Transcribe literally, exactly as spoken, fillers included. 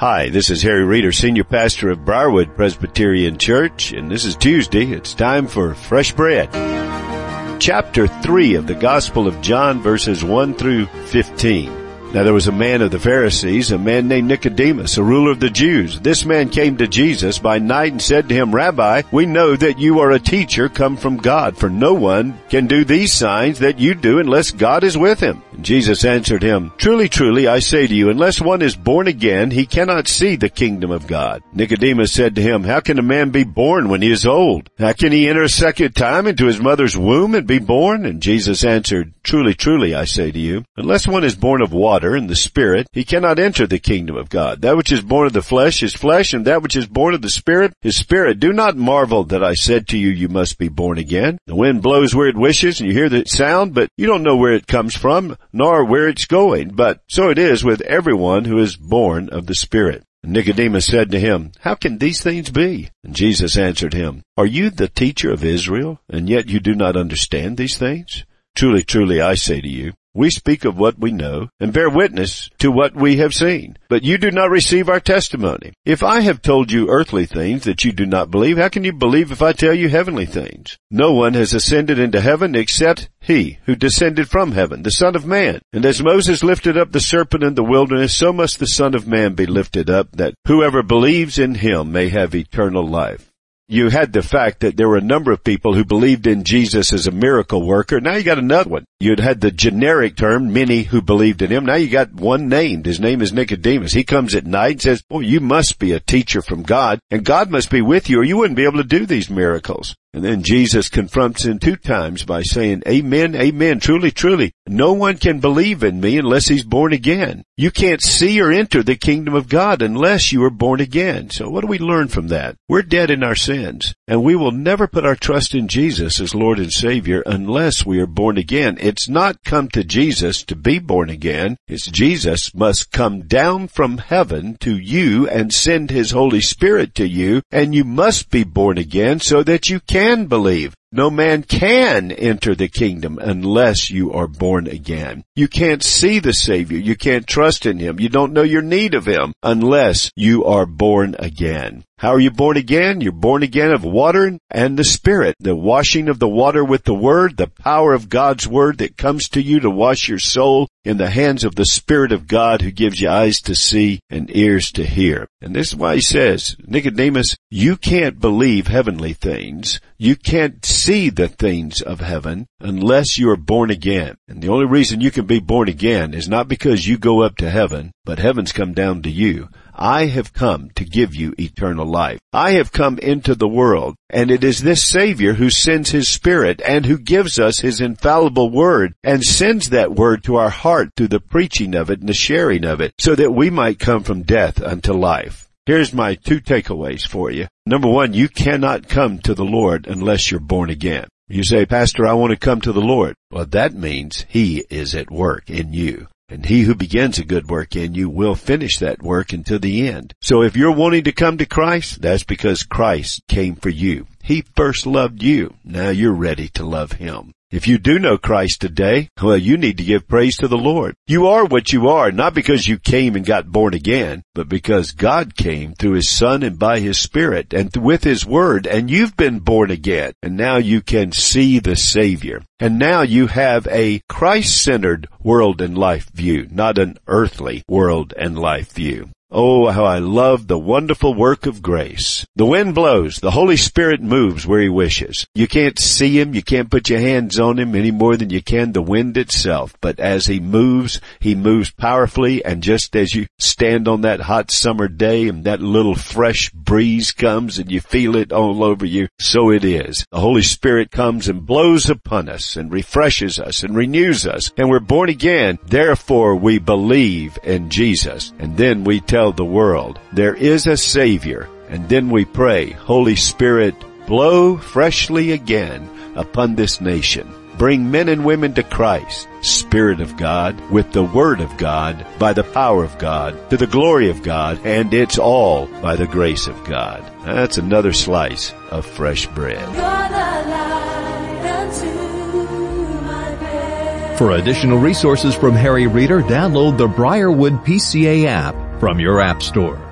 Hi, this is Harry Reeder, Senior Pastor of Briarwood Presbyterian Church, and this is Tuesday. It's time for Fresh Bread. Chapter three of the Gospel of John, verses one through fifteen. Now there was a man of the Pharisees, a man named Nicodemus, a ruler of the Jews. This man came to Jesus by night and said to him, Rabbi, we know that you are a teacher come from God, for no one can do these signs that you do unless God is with him. And Jesus answered him, Truly, truly, I say to you, unless one is born again, he cannot see the kingdom of God. Nicodemus said to him, How can a man be born when he is old? How can he enter a second time into his mother's womb and be born? And Jesus answered, Truly, truly, I say to you, unless one is born of water and the Spirit, he cannot enter the kingdom of God. That which is born of the flesh is flesh, and that which is born of the Spirit is spirit. Do not marvel that I said to you, you must be born again. The wind blows where it wishes, and you hear the sound, but you don't know where it comes from, nor where it's going. But so it is with everyone who is born of the Spirit. Nicodemus said to him, How can these things be? And Jesus answered him, Are you the teacher of Israel, and yet you do not understand these things? Truly, truly, I say to you, we speak of what we know and bear witness to what we have seen, but you do not receive our testimony. If I have told you earthly things that you do not believe, how can you believe if I tell you heavenly things? No one has ascended into heaven except he who descended from heaven, the Son of Man. And as Moses lifted up the serpent in the wilderness, so must the Son of Man be lifted up, that whoever believes in him may have eternal life. You had the fact that there were a number of people who believed in Jesus as a miracle worker. Now you got another one. You'd had the generic term, many who believed in him. Now you got one named. His name is Nicodemus. He comes at night and says, well, you must be a teacher from God, and God must be with you, or you wouldn't be able to do these miracles. And then Jesus confronts him two times by saying, Amen, amen, truly, truly, no one can believe in me unless he's born again. You can't see or enter the kingdom of God unless you are born again. So what do we learn from that? We're dead in our sins, and we will never put our trust in Jesus as Lord and Savior unless we are born again. It's not come to Jesus to be born again. It's Jesus must come down from heaven to you and send his Holy Spirit to you, and you must be born again so that you can Can believe. No man can enter the kingdom unless you are born again. You can't see the Savior. You can't trust in him. You don't know your need of him unless you are born again. How are you born again? You're born again of water and the Spirit, the washing of the water with the Word, the power of God's Word that comes to you to wash your soul in the hands of the Spirit of God who gives you eyes to see and ears to hear. And this is why he says, Nicodemus, you can't believe heavenly things. You can't see the things of heaven unless you are born again. And the only reason you can be born again is not because you go up to heaven, but heaven's come down to you. I have come to give you eternal life. I have come into the world, and it is this Savior who sends his Spirit and who gives us his infallible Word and sends that Word to our heart through the preaching of it and the sharing of it so that we might come from death unto life. Here's my two takeaways for you. Number one, you cannot come to the Lord unless you're born again. You say, Pastor, I want to come to the Lord. Well, that means he is at work in you. And he who begins a good work in you will finish that work until the end. So if you're wanting to come to Christ, that's because Christ came for you. He first loved you. Now you're ready to love him. If you do know Christ today, well, you need to give praise to the Lord. You are what you are, not because you came and got born again, but because God came through his Son and by his Spirit and with his Word, and you've been born again. And now you can see the Savior. And now you have a Christ-centered world and life view, not an earthly world and life view. Oh, how I love the wonderful work of grace. The wind blows. The Holy Spirit moves where he wishes. You can't see him. You can't put your hands on him any more than you can the wind itself. But as he moves, he moves powerfully. And just as you stand on that hot summer day and that little fresh breeze comes and you feel it all over you, so it is. The Holy Spirit comes and blows upon us and refreshes us and renews us. And we're born again. Therefore, we believe in Jesus. And then we tell the world there is a Savior, and then we pray, Holy Spirit, blow freshly again upon this nation. Bring men and women to Christ, Spirit of God, with the Word of God, by the power of God, to the glory of God, and it's all by the grace of God. That's another slice of fresh bread. For additional resources from Harry Reeder, download the Briarwood P C A app from your app store.